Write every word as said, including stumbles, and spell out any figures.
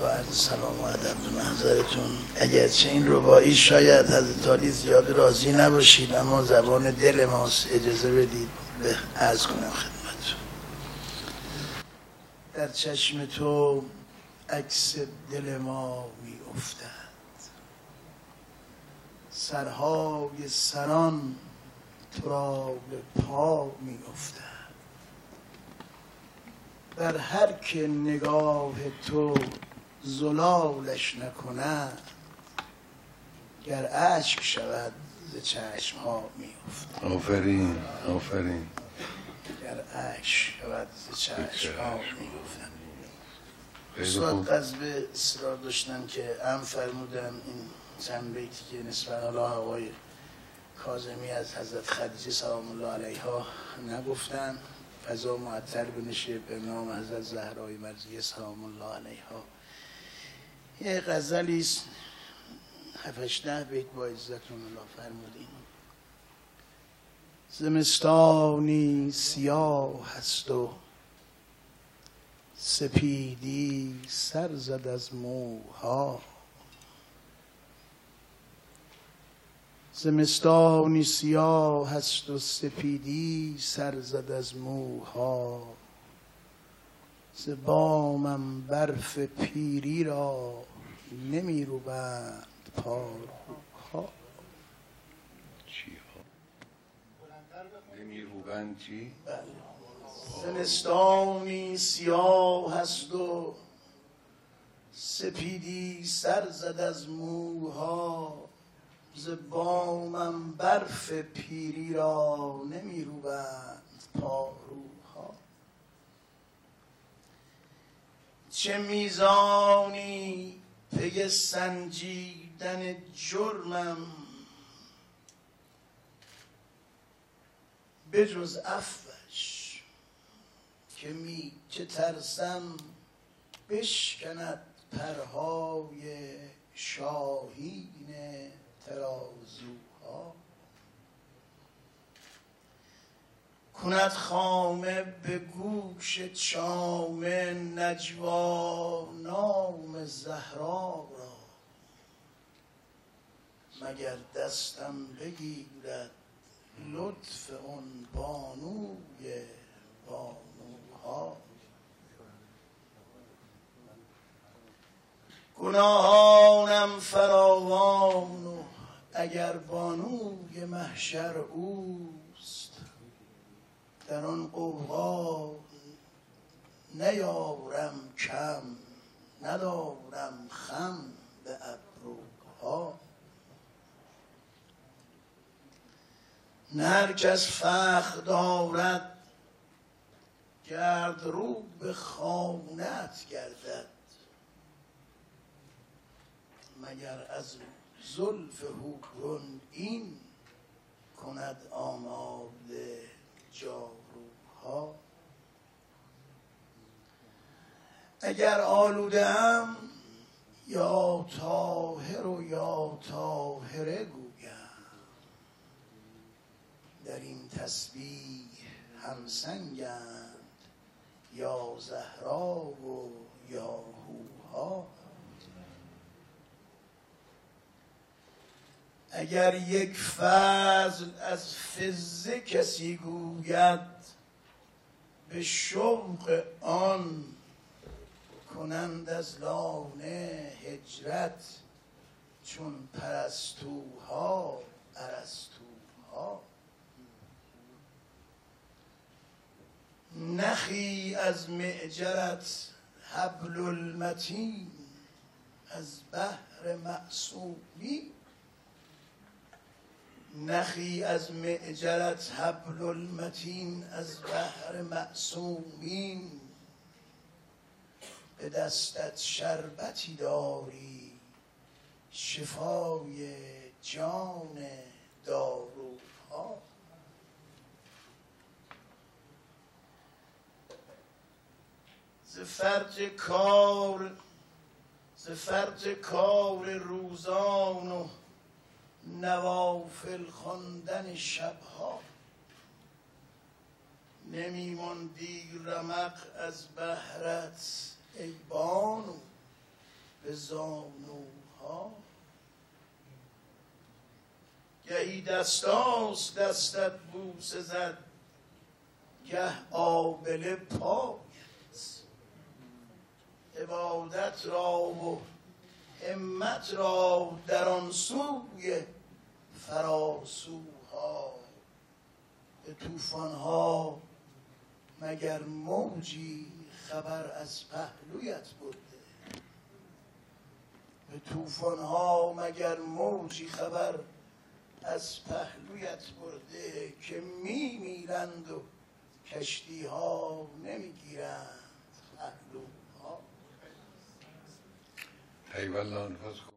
با عرض سلام و ادب به محضرتون. اگرچه این رباعی شاید حضرت عالی زیاد راضی نباشید، اما زبان دل ماست. اجازه بدید به عرض کنم خدمتتون. در چشم تو عکس دل ما می افتد، سرهای سران تو را به پا می افتد. بر هر که نگاه تو زلالش نکند، گر اشک شود ز چشم ها می افتد. آفرین آفرین. گر اشک شود ز چشم ها می افتد. استاد قصب اصرار داشتن که ام فرمودن این چند بیتی که نسبت حالا آقای کاظمی از حضرت خدیجه سلام الله علیها نگفتن، فضا معطر بنشه به نام حضرت زهرای مرضیه سلام الله علیها. یه غزلی است هفت ده بیت با عزتون الله فرمودین. زمستانی سیاه هست و سپیدی سر زد از موها. زمستانی سیاه هست و سپیدی سر زد از موها. ز بامم برف پیری را نمی روبند پاروها. چی ها؟ نمی روبند چی؟ زمستانی سیاه هست و سپیدی سر زد از موها. ز بامم برف پیری را نمی روبند پاروها. چه میزانی پی سنجیدن جرمم، بجز عفوش که می که ترسم بشکند پرهای شاهین ترازوها. کند خامه به گوش چامه نجوا نام زهرا را. مگر دستم بگیرد لطف اون بانوی بانوها. گناهانم فراوان و اگر بانوی محشر اوست، در آن غوغا نیارم کم، ندارم خم به ابروها. نه هر کس فخر دارد گرد رو به خانه‌ات گردد. مگر از زلف هوگون این کند آماده جاروها. اگر آلوده ام یا طاهر و یا طاهره گویم، در این تسبیح همسنگند یا زهرا و یا هوها. اگر یک فضل از فضه کسی گوید، به شوق آن کنند از لانه هجرت چون پرستوها ارسطوها. نخی از معجرت حبل المتین از بحر معصومی. نخی از معجرت حبل المتین از بحر معصومین. به دستت شربتی داری شفای جان داروها. ز فرط کار ز فرط کار روزان و نوافل خواندن شبها، نمی ماندی رمق از بهرت ای بانو. به زانوها. گهی دستاس دستت بوسه زد، گه آبله پایت. عبادت را و همت را در آن سوی فراسوها. به طوفان‌ها مگر موجی خبر از پهلویت برده؟ به طوفان‌ها مگر موجی خبر از پهلویت برده؟ که می میرند و کشتی ها نمی گیرند پهلوها. ای والله